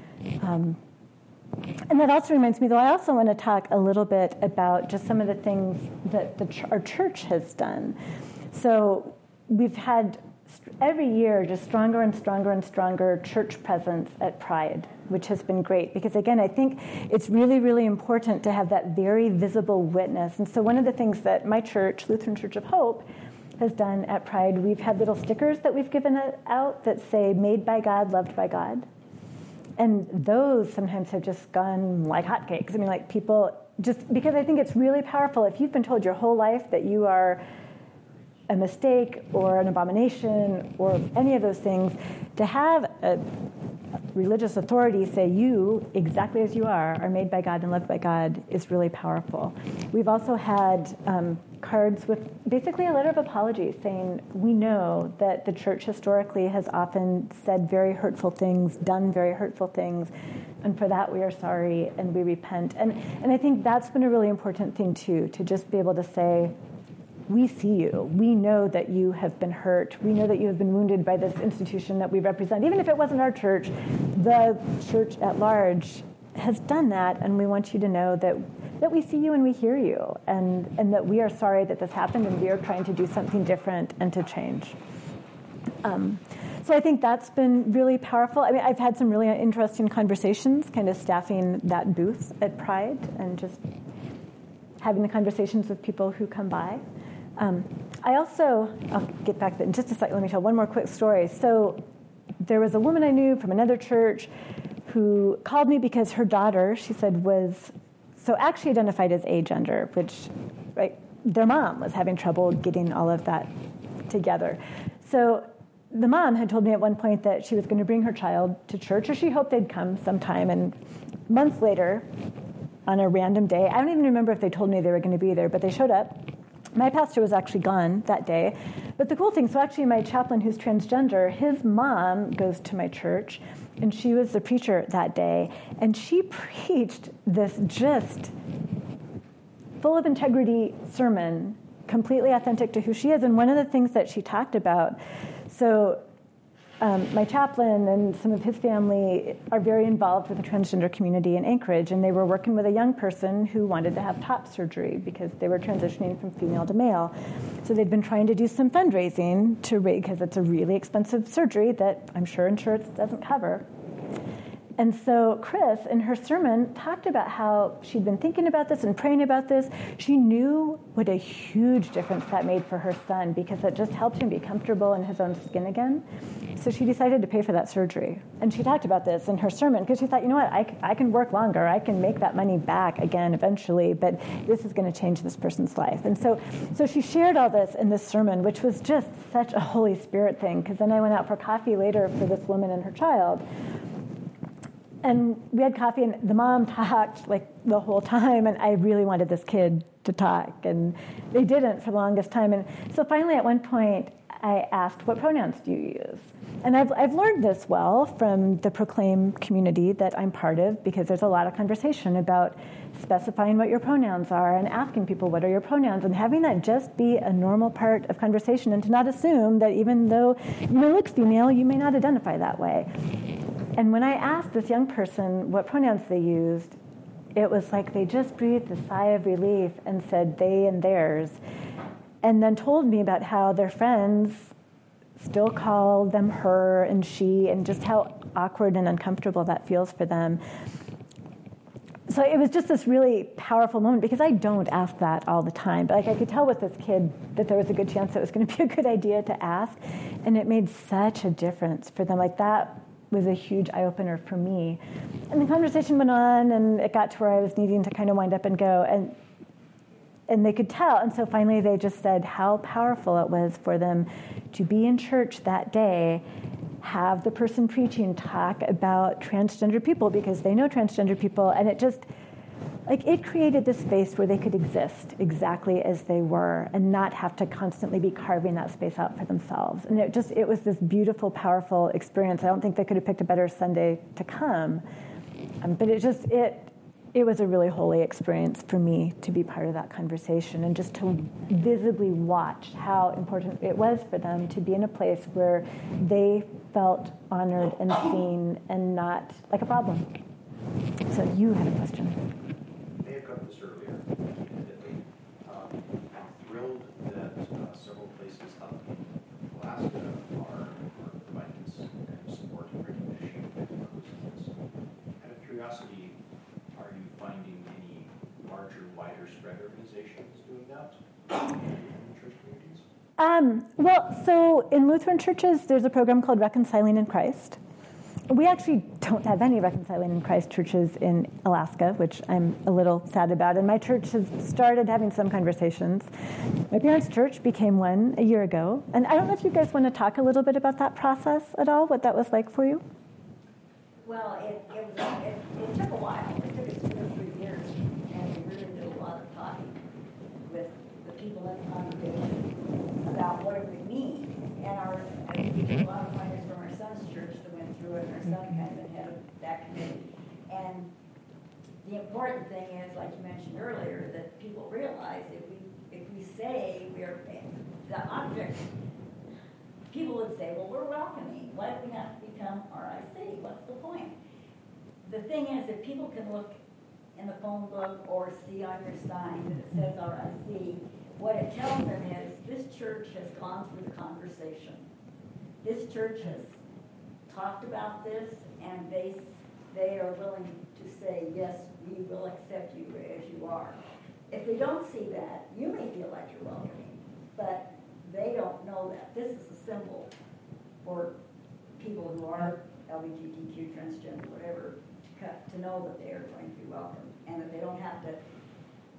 And that also reminds me, though, I also want to talk a little bit about just some of the things that our church has done. So we've had every year just stronger and stronger and stronger church presence at Pride, which has been great. Because, again, I think it's really, really important to have that very visible witness. And so one of the things that my church, Lutheran Church of Hope, has done at Pride, we've had little stickers that we've given out that say, made by God, loved by God. And those sometimes have just gone like hotcakes. I mean, like people, just because I think it's really powerful. If you've been told your whole life that you are a mistake or an abomination or any of those things, to have a religious authority say you, exactly as you are made by God and loved by God is really powerful. We've also had cards with basically a letter of apology saying we know that the church historically has often said very hurtful things, done very hurtful things, and for that we are sorry and we repent. And I think that's been a really important thing too, to just be able to say, we see you. We know that you have been hurt. We know that you have been wounded by this institution that we represent. Even if it wasn't our church, the church at large has done that, and we want you to know that we see you and we hear you, and that we are sorry that this happened, and we are trying to do something different and to change. So I think that's been really powerful. I mean, I've had some really interesting conversations kind of staffing that booth at Pride and just having the conversations with people who come by. I'll get back to that in just a second. Let me tell one more quick story. So there was a woman I knew from another church who called me because her daughter, she said, was so actually identified as agender, which their mom was having trouble getting all of that together. So the mom had told me at one point that she was going to bring her child to church, or she hoped they'd come sometime. And months later, on a random day, I don't even remember if they told me they were going to be there, but they showed up. My pastor was actually gone that day. But the cool thing, so actually my chaplain who's transgender, his mom goes to my church, and she was the preacher that day. And she preached this just full of integrity sermon, completely authentic to who she is. And one of the things that she talked about, so my chaplain and some of his family are very involved with the transgender community in Anchorage, and they were working with a young person who wanted to have top surgery because they were transitioning from female to male. So they'd been trying to do some fundraising because it's a really expensive surgery that I'm sure insurance doesn't cover. And so Chris, in her sermon, talked about how she'd been thinking about this and praying about this. She knew what a huge difference that made for her son because it just helped him be comfortable in his own skin again. So she decided to pay for that surgery. And she talked about this in her sermon because she thought, you know what, I can work longer. I can make that money back again eventually, but this is going to change this person's life. And so she shared all this in this sermon, which was just such a Holy Spirit thing, because then I went out for coffee later for this woman and her child. And we had coffee, and the mom talked like the whole time, and I really wanted this kid to talk, and they didn't for the longest time. And so finally, at one point, I asked, what pronouns do you use? And I've learned this well from the Proclaim community that I'm part of, because there's a lot of conversation about specifying what your pronouns are and asking people what are your pronouns, and having that just be a normal part of conversation, and to not assume that even though you may look female, you may not identify that way. And when I asked this young person what pronouns they used, it was like they just breathed a sigh of relief and said they and theirs, and then told me about how their friends still call them her and she, and just how awkward and uncomfortable that feels for them. So it was just this really powerful moment, because I don't ask that all the time. But like I could tell with this kid that there was a good chance that it was going to be a good idea to ask, and it made such a difference for them. Like that was a huge eye-opener for me. And the conversation went on, and it got to where I was needing to kind of wind up and go, and they could tell. And so finally they just said how powerful it was for them to be in church that day, have the person preaching talk about transgender people, because they know transgender people, and it just, like, it created this space where they could exist exactly as they were and not have to constantly be carving that space out for themselves. And it was this beautiful, powerful experience. I don't think they could have picked a better Sunday to come. But it was a really holy experience for me to be part of that conversation, and just to visibly watch how important it was for them to be in a place where they felt honored and seen and not like a problem. So you had a question. I may have covered this earlier. I'm thrilled that several places up in Alaska are providing this kind of support and recognition and inclusiveness. Out of curiosity, are you finding any larger, wider spread organizations doing that in church communities? Well, so in Lutheran churches, there's a program called Reconciling in Christ. We actually don't have any Reconciling in Christ churches in Alaska, which I'm a little sad about. And my church has started having some conversations. My parents' church became one a year ago. And I don't know if you guys want to talk a little bit about that process at all, what that was like for you. Well, it took a while. It took us 2 or 3 years, and we really did a lot of talking with the people in the congregation about what it would mean. And we did a lot of findings from our son's church that went through it, and our son kind of head of that committee. And the important thing is, like you mentioned earlier, that people realize if we say we are the object, people would say, well, we're welcoming. Why do we have to become RIC? What's the point? The thing is, if people can look in the phone book or see on your sign that it says RIC, what it tells them is this church has gone through the conversation. This church has talked about this, and they are willing to say, yes, we will accept you as you are. If they don't see that, you may feel like you're welcoming, but they don't know that. This is a symbol for people who are LGBTQ, transgender, whatever, to know that they are going to be welcome, and that they don't have to,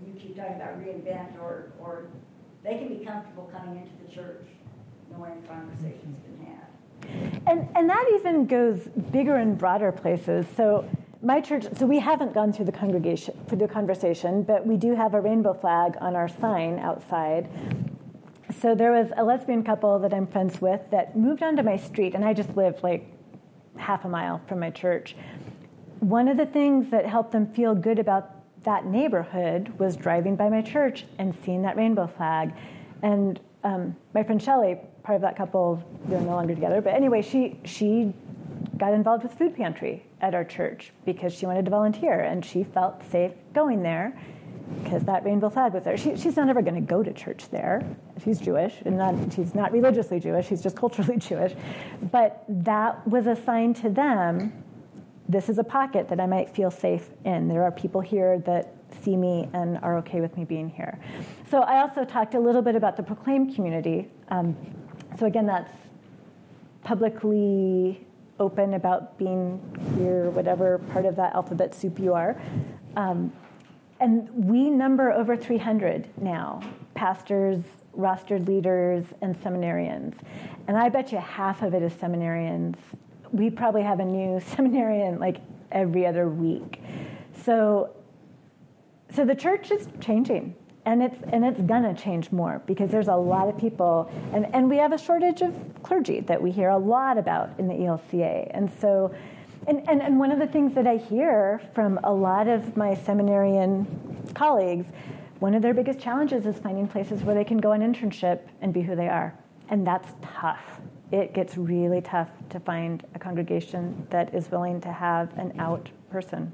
you keep talking about reinvent, or they can be comfortable coming into the church knowing conversations been had. And that even goes bigger and broader places. So my church, so we haven't gone through the conversation, but we do have a rainbow flag on our sign outside. So there was a lesbian couple that I'm friends with that moved onto my street, and I just lived like half a mile from my church. One of the things that helped them feel good about that neighborhood was driving by my church and seeing that rainbow flag. And my friend Shelley, part of that couple, they're no longer together, but anyway, she got involved with food pantry at our church because she wanted to volunteer, and she felt safe going there because that rainbow flag was there. She's not ever going to go to church there. She's Jewish, and she's not religiously Jewish, she's just culturally Jewish. But that was a sign to them, this is a pocket that I might feel safe in. There are people here that see me and are okay with me being here. So I also talked a little bit about the Proclaim community. So again, that's publicly open about being queer, whatever part of that alphabet soup you are. And we number over 300 now, pastors, rostered leaders, and seminarians. And I bet you half of it is seminarians. We probably have a new seminarian like every other week. So the church is changing, and it's gonna change more because there's a lot of people, and we have a shortage of clergy that we hear a lot about in the ELCA. And so, and one of the things that I hear from a lot of my seminarian colleagues, one of their biggest challenges is finding places where they can go on internship and be who they are. And that's tough. It gets really tough to find a congregation that is willing to have an out person.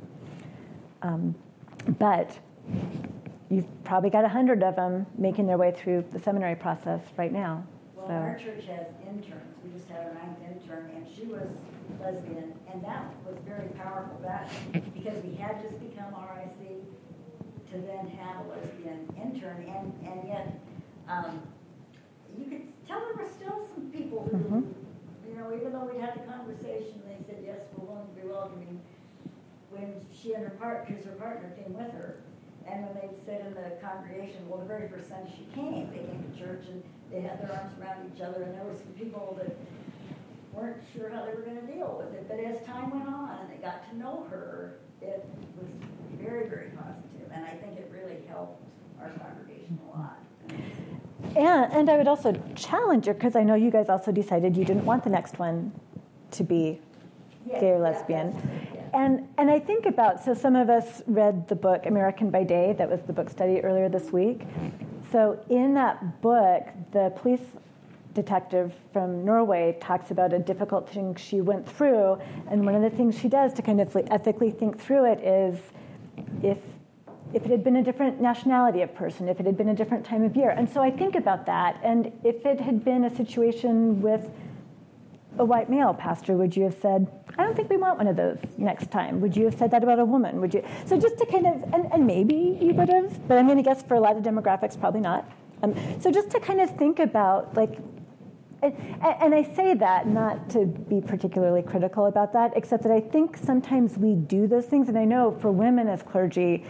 But you've probably got 100 of them making their way through the seminary process right now. Well, our church has interns. We just had our 9th intern, and she was lesbian, and that was very powerful. That because we had just become RIC to then have a lesbian intern, and yet you could tell there were still some people who, even though we had the conversation, they said yes, we're willing to be welcoming. When she and her partner came with her, and when they said in the congregation, well, the very first Sunday she came, they came to church and they had their arms around each other, and there were some people that weren't sure how they were going to deal with it. But as time went on and they got to know her, it was very, very positive, and I think it really helped our congregation a lot. And I would also challenge you, because I know you guys also decided you didn't want the next one to be gay or lesbian. And I think about, so some of us read the book American by Day, that was the book study earlier this week. So in that book, the police detective from Norway talks about a difficult thing she went through, and one of the things she does to kind of ethically think through it is if it had been a different nationality of person, if it had been a different time of year. And so I think about that, and if it had been a situation with a white male pastor, would you have said, I don't think we want one of those next time? Would you have said that about a woman? Would you? So just to kind of, and maybe you would have, but I'm going to guess for a lot of demographics, probably not. So just to kind of think about, and I say that not to be particularly critical about that, except that I think sometimes we do those things, and I know for women as clergy,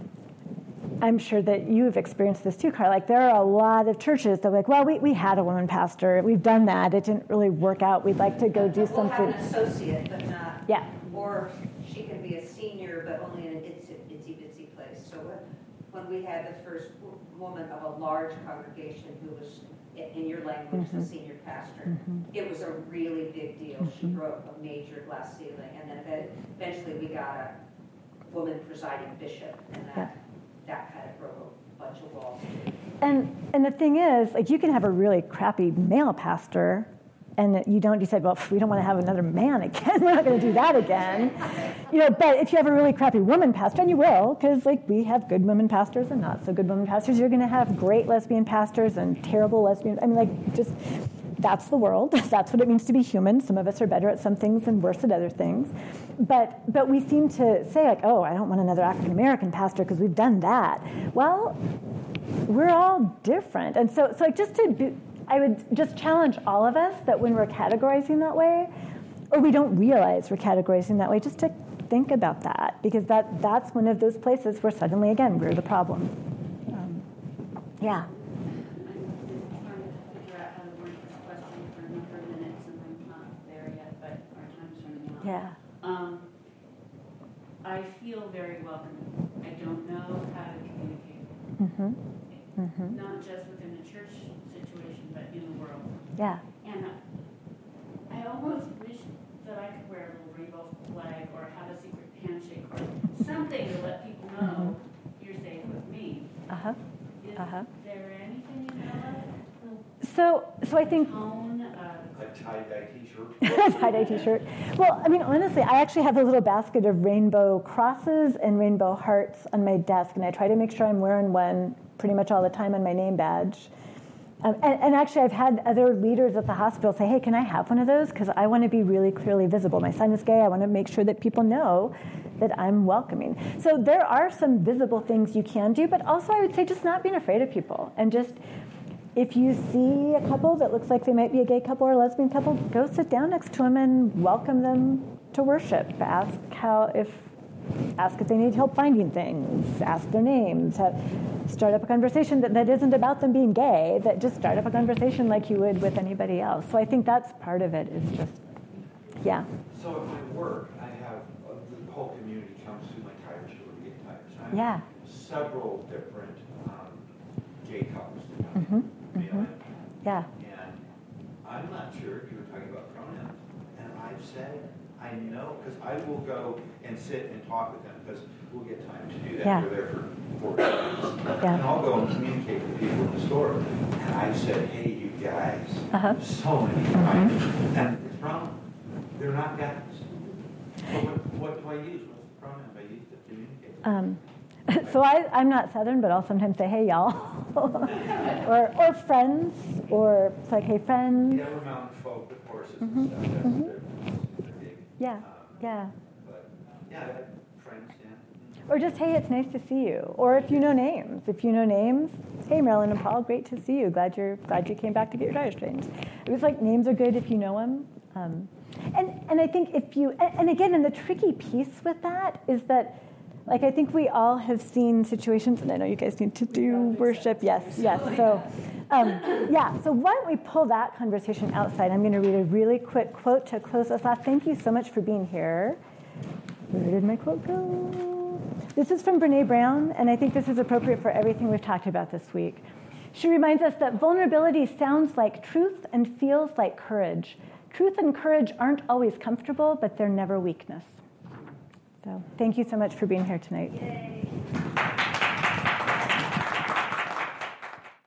I'm sure that you've experienced this too, Carl. There are a lot of churches that are like, well, we had a woman pastor. We've done that. It didn't really work out. We'd like to go do something. We'll have an associate, but not. Yeah. Or she can be a senior, but only in an itsy-bitsy place. So when we had the first woman of a large congregation who was, in your language, the senior pastor, it was a really big deal. She broke a major glass ceiling. And then eventually we got a woman presiding bishop, and that kind of broke a bunch of walls. And the thing is, you can have a really crappy male pastor, and you don't decide, well, we don't want to have another man again. We're not going to do that again. But if you have a really crappy woman pastor, and you will, because we have good women pastors and not so good women pastors, you're going to have great lesbian pastors and terrible lesbian. That's the world. That's what it means to be human. Some of us are better at some things and worse at other things. But we seem to say, oh, I don't want another African-American pastor because we've done that. Well, we're all different. And so I would just challenge all of us that when we're categorizing that way, or we don't realize we're categorizing that way, just to think about that, because that's one of those places where suddenly, again, we're the problem. Yeah. I'm just trying to figure out how to word this question for a number of minutes, and I'm not there yet, but our time's running out. Yeah. I feel very welcome. I don't know how to communicate. Mm-hmm. Mm-hmm. Not just within the church situation, but in the world. Yeah. And I almost wish that I could wear a little rainbow flag or have a secret handshake or something to let people know you're safe with me. Uh-huh. Is Uh-huh. there anything you know of? So I think Tone, A tie-dye t-shirt. tie-dye t-shirt. Well, I mean, honestly, I actually have a little basket of rainbow crosses and rainbow hearts on my desk, and I try to make sure I'm wearing one pretty much all the time on my name badge. And actually, I've had other leaders at the hospital say, hey, can I have one of those? Because I want to be really clearly visible. My son is gay. I want to make sure that people know that I'm welcoming. So there are some visible things you can do, but also I would say just not being afraid of people. And just, if you see a couple that looks like they might be a gay couple or a lesbian couple, go sit down next to them and welcome them to worship. Ask if they need help finding things. Ask their names. Start up a conversation that isn't about them being gay, that just start up a conversation like you would with anybody else. So I think that's part of it, is just, yeah. So at my work, I have the whole community comes to my tire store to get tires. I have Yeah. several different gay couples that come Mm-hmm. in. Mm-hmm. Yeah. And I'm not sure if you were talking about pronouns. And I've said, I know, because I will go and sit and talk with them, because we'll get time to do that. Yeah. We're there for 4 minutes. Yeah. And I'll go and communicate with people in the store. And I've said, hey, you guys, so many times. And it's wrong. They're not guys. So what do I use? What's the pronoun I use to communicate? So I'm not Southern, but I'll sometimes say, hey, y'all. or friends, or it's like, hey, friends. Yeah, we're mountain folk with horses and stuff. That's they're big. Yeah, yeah. But, yeah, friends, yeah. Or just, hey, it's nice to see you. Or if you know names. Hey, Marilyn and Paul, great to see you. Glad you came back to get your tires changed. It was like, names are good if you know them. And I think and again, and the tricky piece with that is that, like, I think we all have seen situations, and I know you guys need to do worship. Yes. So, so why don't we pull that conversation outside? I'm going to read a really quick quote to close us off. Thank you so much for being here. Where did my quote go? This is from Brene Brown, and I think this is appropriate for everything we've talked about this week. She reminds us that vulnerability sounds like truth and feels like courage. Truth and courage aren't always comfortable, but they're never weakness. So thank you so much for being here tonight. Yay.